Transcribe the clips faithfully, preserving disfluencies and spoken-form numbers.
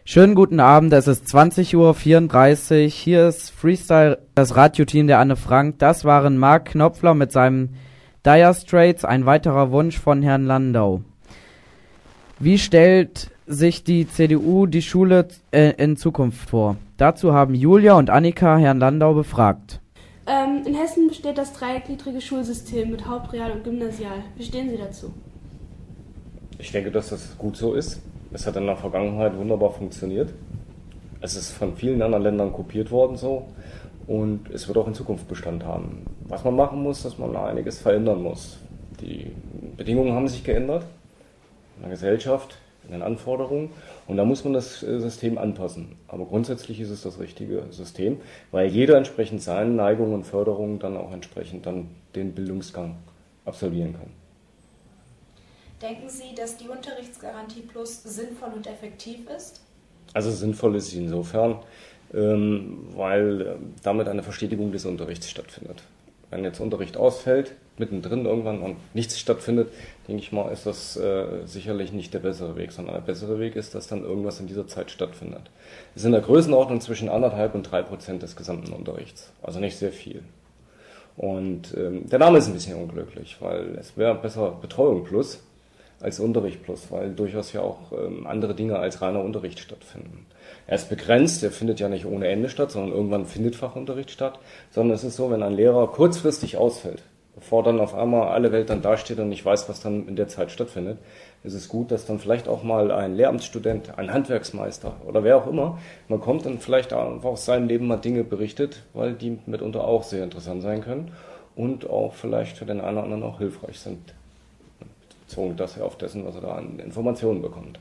Schönen guten Abend, es ist zwanzig Uhr vierunddreißig, hier ist Freestyle, das Radioteam der Anne Frank. Das waren Mark Knopfler mit seinem Dire Straits, ein weiterer Wunsch von Herrn Landau. Wie stellt sich die C D U die Schule äh, in Zukunft vor? Dazu haben Julia und Annika Herrn Landau befragt. Ähm, in Hessen besteht das dreigliedrige Schulsystem mit Haupt-, Real- und Gymnasial. Wie stehen Sie dazu? Ich denke, dass das gut so ist. Es hat in der Vergangenheit wunderbar funktioniert. Es ist von vielen anderen Ländern kopiert worden so und es wird auch in Zukunft Bestand haben. Was man machen muss, dass man einiges verändern muss. Die Bedingungen haben sich geändert in der Gesellschaft, in den Anforderungen und da muss man das System anpassen. Aber grundsätzlich ist es das richtige System, weil jeder entsprechend seinen Neigungen und Förderungen dann auch entsprechend dann den Bildungsgang absolvieren kann. Denken Sie, dass die Unterrichtsgarantie Plus sinnvoll und effektiv ist? Also sinnvoll ist sie insofern, ähm, weil äh, damit eine Verstetigung des Unterrichts stattfindet. Wenn jetzt Unterricht ausfällt, mittendrin irgendwann und nichts stattfindet, denke ich mal, ist das äh, sicherlich nicht der bessere Weg, sondern der bessere Weg ist, dass dann irgendwas in dieser Zeit stattfindet. Es ist in der Größenordnung zwischen anderthalb und drei Prozent des gesamten Unterrichts, also nicht sehr viel. Und ähm, der Name ist ein bisschen unglücklich, weil es wäre besser Betreuung plus als Unterricht plus, weil durchaus ja auch ähm, andere Dinge als reiner Unterricht stattfinden. Er ist begrenzt, er findet ja nicht ohne Ende statt, sondern irgendwann findet Fachunterricht statt, sondern es ist so, wenn ein Lehrer kurzfristig ausfällt, bevor dann auf einmal alle Welt dann dasteht und nicht weiß, was dann in der Zeit stattfindet, ist es gut, dass dann vielleicht auch mal ein Lehramtsstudent, ein Handwerksmeister oder wer auch immer, man kommt und vielleicht einfach aus seinem Leben mal Dinge berichtet, weil die mitunter auch sehr interessant sein können und auch vielleicht für den einen oder anderen auch hilfreich sind. Bezogen das ja auf dessen, was er da an Informationen bekommt.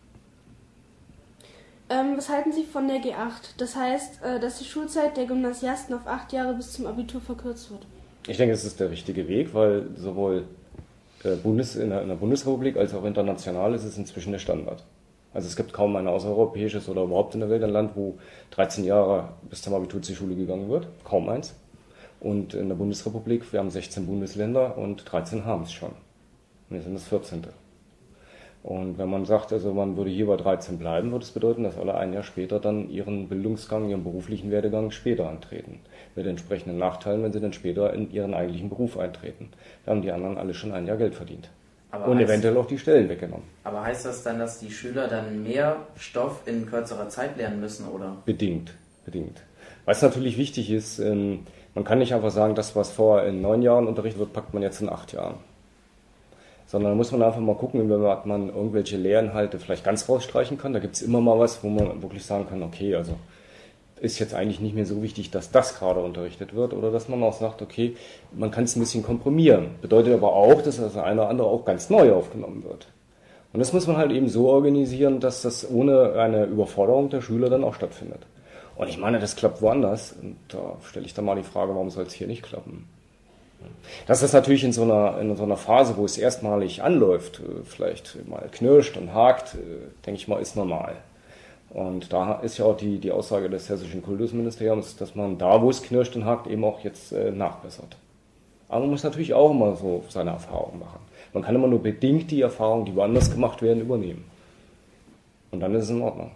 Ähm, was halten Sie von der G acht? Das heißt, äh, dass die Schulzeit der Gymnasiasten auf acht Jahre bis zum Abitur verkürzt wird. Ich denke, es ist der richtige Weg, weil sowohl äh, Bundes, in, der, in der Bundesrepublik als auch international ist es inzwischen der Standard. Also es gibt kaum ein außereuropäisches oder überhaupt in der Welt ein Land, wo dreizehn Jahre bis zum Abitur zur Schule gegangen wird. Kaum eins. Und in der Bundesrepublik, wir haben sechzehn Bundesländer und dreizehn haben es schon. Wir sind das vierzehnte. Und wenn man sagt, also man würde hier bei dreizehn bleiben, würde es bedeuten, dass alle ein Jahr später dann ihren Bildungsgang, ihren beruflichen Werdegang später antreten. Mit entsprechenden Nachteilen, wenn sie dann später in ihren eigentlichen Beruf eintreten. Da haben die anderen alle schon ein Jahr Geld verdient. Aber und heißt, eventuell auch die Stellen weggenommen. Aber heißt das dann, dass die Schüler dann mehr Stoff in kürzerer Zeit lernen müssen, oder? Bedingt, bedingt. Was natürlich wichtig ist, man kann nicht einfach sagen, das, was vorher in neun Jahren unterrichtet wird, packt man jetzt in acht Jahren. Sondern da muss man einfach mal gucken, inwieweit man irgendwelche Lehrinhalte vielleicht ganz rausstreichen kann. Da gibt es immer mal was, wo man wirklich sagen kann, okay, also ist jetzt eigentlich nicht mehr so wichtig, dass das gerade unterrichtet wird. Oder dass man auch sagt, okay, man kann es ein bisschen komprimieren. Bedeutet aber auch, dass das eine oder andere auch ganz neu aufgenommen wird. Und das muss man halt eben so organisieren, dass das ohne eine Überforderung der Schüler dann auch stattfindet. Und ich meine, das klappt woanders. Und da stelle ich dann mal die Frage, warum soll es hier nicht klappen? Dass das natürlich in so einer, in so einer Phase, wo es erstmalig anläuft, vielleicht mal knirscht und hakt, denke ich mal, ist normal. Und da ist ja auch die, die Aussage des hessischen Kultusministeriums, dass man da, wo es knirscht und hakt, eben auch jetzt äh, nachbessert. Aber man muss natürlich auch immer so seine Erfahrungen machen. Man kann immer nur bedingt die Erfahrungen, die woanders gemacht werden, übernehmen. Und dann ist es in Ordnung.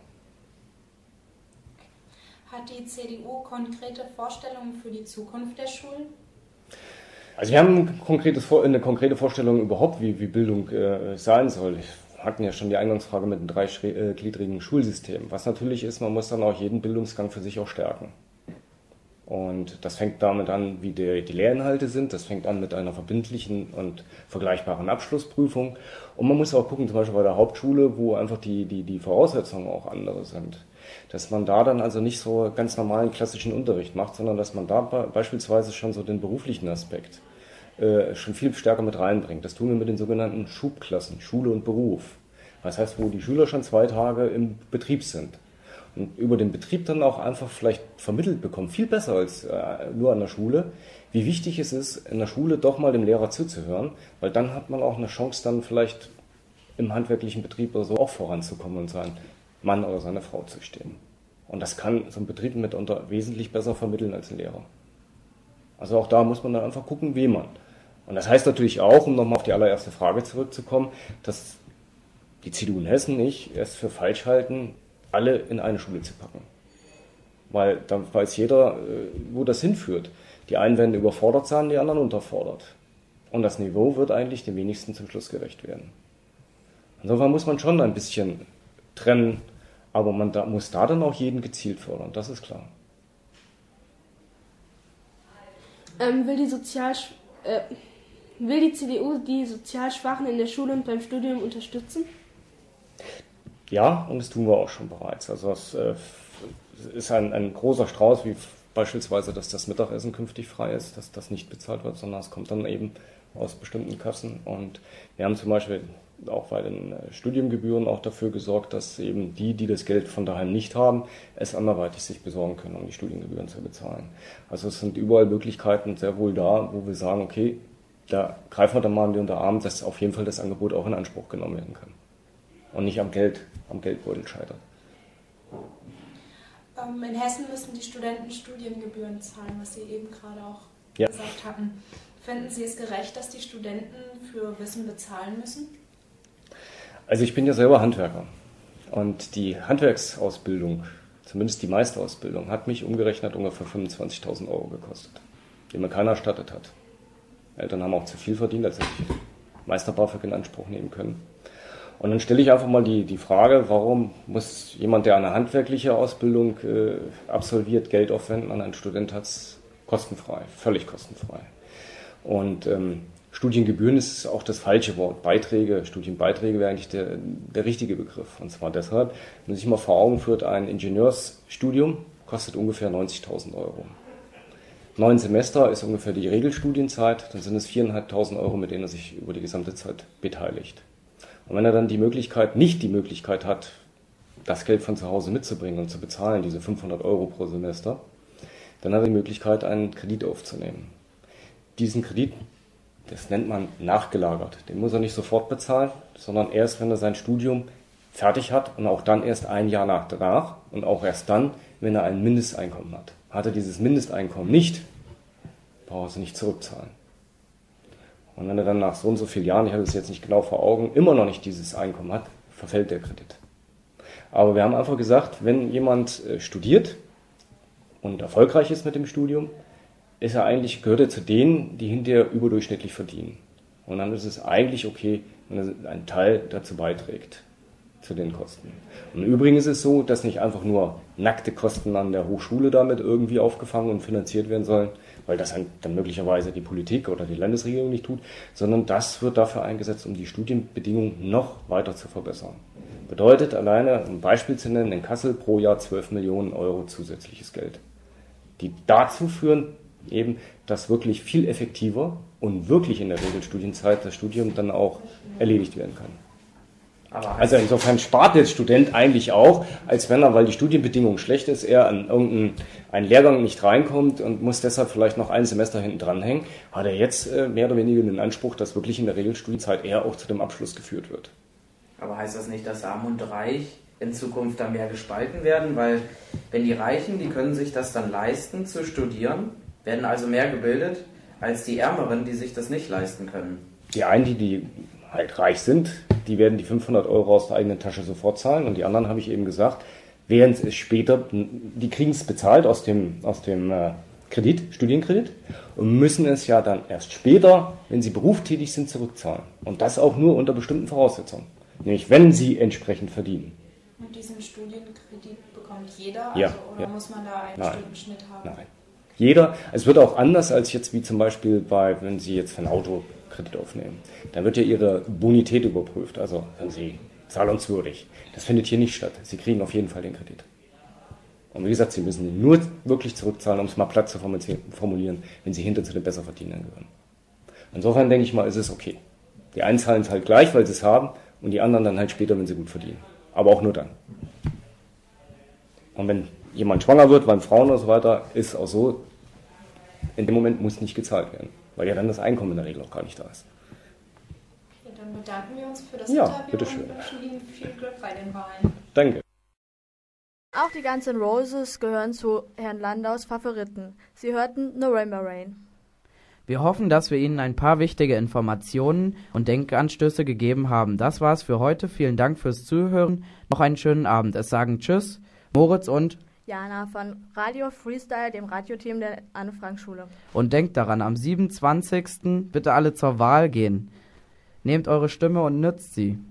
Hat die C D U konkrete Vorstellungen für die Zukunft der Schulen? Also wir haben ein konkretes, eine konkrete Vorstellung überhaupt, wie, wie Bildung äh, sein soll. Wir hatten ja schon die Eingangsfrage mit einem dreigliedrigen Schulsystem. Was natürlich ist, man muss dann auch jeden Bildungsgang für sich auch stärken. Und das fängt damit an, wie die, die Lehrinhalte sind. Das fängt an mit einer verbindlichen und vergleichbaren Abschlussprüfung. Und man muss auch gucken, zum Beispiel bei der Hauptschule, wo einfach die, die, die Voraussetzungen auch andere sind. Dass man da dann also nicht so ganz normalen klassischen Unterricht macht, sondern dass man da beispielsweise schon so den beruflichen Aspekt äh, schon viel stärker mit reinbringt. Das tun wir mit den sogenannten Schubklassen, Schule und Beruf. Das heißt, wo die Schüler schon zwei Tage im Betrieb sind. Und über den Betrieb dann auch einfach vielleicht vermittelt bekommen, viel besser als äh, nur an der Schule, wie wichtig es ist, in der Schule doch mal dem Lehrer zuzuhören, weil dann hat man auch eine Chance, dann vielleicht im handwerklichen Betrieb oder so auch voranzukommen und seinen Mann oder seine Frau zu stehen. Und das kann so ein Betrieb mitunter wesentlich besser vermitteln als ein Lehrer. Also auch da muss man dann einfach gucken, wie man. Und das heißt natürlich auch, um nochmal auf die allererste Frage zurückzukommen, dass die C D U in Hessen nicht erst für falsch halten, alle in eine Schule zu packen. Weil dann weiß jeder, wo das hinführt. Die einen werden überfordert sein, die anderen unterfordert. Und das Niveau wird eigentlich dem wenigsten zum Schluss gerecht werden. Insofern muss man schon ein bisschen trennen, aber man da, muss da dann auch jeden gezielt fördern, das ist klar. Ähm, will, die sozial, äh, will die C D U die sozial Schwachen in der Schule und beim Studium unterstützen? Ja, und das tun wir auch schon bereits. Also es äh, ist ein, ein großer Strauß, wie beispielsweise, dass das Mittagessen künftig frei ist, dass das nicht bezahlt wird, sondern es kommt dann eben aus bestimmten Kassen. Und wir haben zum Beispiel auch bei den Studiengebühren auch dafür gesorgt, dass eben die, die das Geld von daheim nicht haben, es anderweitig sich besorgen können, um die Studiengebühren zu bezahlen. Also es sind überall Möglichkeiten sehr wohl da, wo wir sagen, okay, da greifen wir dann mal unter den Arm, dass auf jeden Fall das Angebot auch in Anspruch genommen werden kann. Und nicht am Geld, am Geldbeutel scheitert. Ähm, in Hessen müssen die Studenten Studiengebühren zahlen, was Sie eben gerade auch ja. gesagt hatten. Finden Sie es gerecht, dass die Studenten für Wissen bezahlen müssen? Also ich bin ja selber Handwerker und die Handwerksausbildung, zumindest die Meisterausbildung, hat mich umgerechnet ungefähr fünfundzwanzigtausend Euro gekostet, die mir keiner erstattet hat. Eltern haben auch zu viel verdient, als hätte ich Meister-BAföG in Anspruch nehmen können. Und dann stelle ich einfach mal die, die Frage, warum muss jemand, der eine handwerkliche Ausbildung äh, absolviert, Geld aufwenden und ein Student hat es kostenfrei, völlig kostenfrei. Und ähm, Studiengebühren ist auch das falsche Wort. Beiträge, Studienbeiträge wäre eigentlich der, der richtige begriff. Und zwar deshalb, wenn man sich mal vor Augen führt, ein Ingenieursstudium kostet ungefähr neunzigtausend Euro. Neun Semester ist ungefähr die Regelstudienzeit, dann sind es viertausendfünfhundert Euro, mit denen er sich über die gesamte Zeit beteiligt. Und wenn er dann die Möglichkeit, nicht die Möglichkeit hat, das Geld von zu Hause mitzubringen und zu bezahlen, diese fünfhundert Euro pro Semester, dann hat er die Möglichkeit, einen Kredit aufzunehmen. Diesen Kredit, das nennt man nachgelagert. Den muss er nicht sofort bezahlen, sondern erst, wenn er sein Studium fertig hat und auch dann erst ein Jahr nach danach und auch erst dann, wenn er ein Mindesteinkommen hat. Hat er dieses Mindesteinkommen nicht, braucht er es nicht zurückzahlen. Und wenn er dann nach so und so vielen Jahren, ich habe es jetzt nicht genau vor Augen, immer noch nicht dieses Einkommen hat, verfällt der Kredit. Aber wir haben einfach gesagt, wenn jemand studiert und erfolgreich ist mit dem Studium, ist er eigentlich, gehört er zu denen, die hinterher überdurchschnittlich verdienen. Und dann ist es eigentlich okay, wenn er einen Teil dazu beiträgt, zu den Kosten. Und im Übrigen ist es so, dass nicht einfach nur nackte Kosten an der Hochschule damit irgendwie aufgefangen und finanziert werden sollen, weil das dann möglicherweise die Politik oder die Landesregierung nicht tut, sondern das wird dafür eingesetzt, um die Studienbedingungen noch weiter zu verbessern. Bedeutet alleine, um ein Beispiel zu nennen, in Kassel pro Jahr zwölf Millionen Euro zusätzliches Geld, die dazu führen, eben, dass wirklich viel effektiver und wirklich in der Regelstudienzeit das Studium dann auch erledigt werden kann. Aber also insofern spart der Student eigentlich auch, als wenn er, weil die Studienbedingung schlecht ist, er an irgendeinen Lehrgang nicht reinkommt und muss deshalb vielleicht noch ein Semester hinten dranhängen, hat er jetzt äh, mehr oder weniger den Anspruch, dass wirklich in der Regelstudienzeit er auch zu dem Abschluss geführt wird. Aber heißt das nicht, dass Arm und Reich in Zukunft dann mehr gespalten werden? Weil wenn die Reichen, die können sich das dann leisten zu studieren, werden also mehr gebildet als die Ärmeren, die sich das nicht leisten können. Die einen, die, die halt reich sind, die werden die fünfhundert Euro aus der eigenen Tasche sofort zahlen und die anderen, habe ich eben gesagt, während es später, die kriegen es bezahlt aus dem, aus dem äh, Kredit, Studienkredit und müssen es ja dann erst später, wenn sie berufstätig sind, zurückzahlen. Und das auch nur unter bestimmten Voraussetzungen, nämlich wenn sie entsprechend verdienen. Und diesen Studienkredit bekommt jeder? Ja, also, oder ja. muss man da einen Nein. bestimmten Schnitt haben? Nein. Jeder, es wird auch anders als jetzt wie zum Beispiel bei, wenn Sie jetzt für ein Auto Kredit aufnehmen. Dann wird ja Ihre Bonität überprüft, also sind Sie zahlungswürdig. Das findet hier nicht statt. Sie kriegen auf jeden Fall den Kredit. Und wie gesagt, Sie müssen ihn nur wirklich zurückzahlen, um es mal platt zu formulieren, wenn Sie hinter zu den Besserverdienern gehören. Insofern denke ich mal, ist es okay. Die einen zahlen es halt gleich, weil sie es haben, und die anderen dann halt später, wenn sie gut verdienen. Aber auch nur dann. Und wenn jemand schwanger wird, beim Frauen und so weiter, ist auch so, in dem Moment muss nicht gezahlt werden, weil ja dann das Einkommen in der Regel auch gar nicht da ist. Okay, dann bedanken wir uns für das Ja, Interview bitteschön. und wünschen Ihnen viel Glück bei den Wahlen. Danke. Auch die Guns N' Roses gehören zu Herrn Landaus Favoriten. Sie hörten November Rain. Wir hoffen, dass wir Ihnen ein paar wichtige Informationen und Denkanstöße gegeben haben. Das war's für heute. Vielen Dank fürs Zuhören. Noch einen schönen Abend. Es sagen Tschüss, Moritz und Jana von Radio Freestyle, dem Radioteam der Anne-Frank-Schule. Und denkt daran, am siebenundzwanzigsten bitte alle zur Wahl gehen. Nehmt eure Stimme und nützt sie.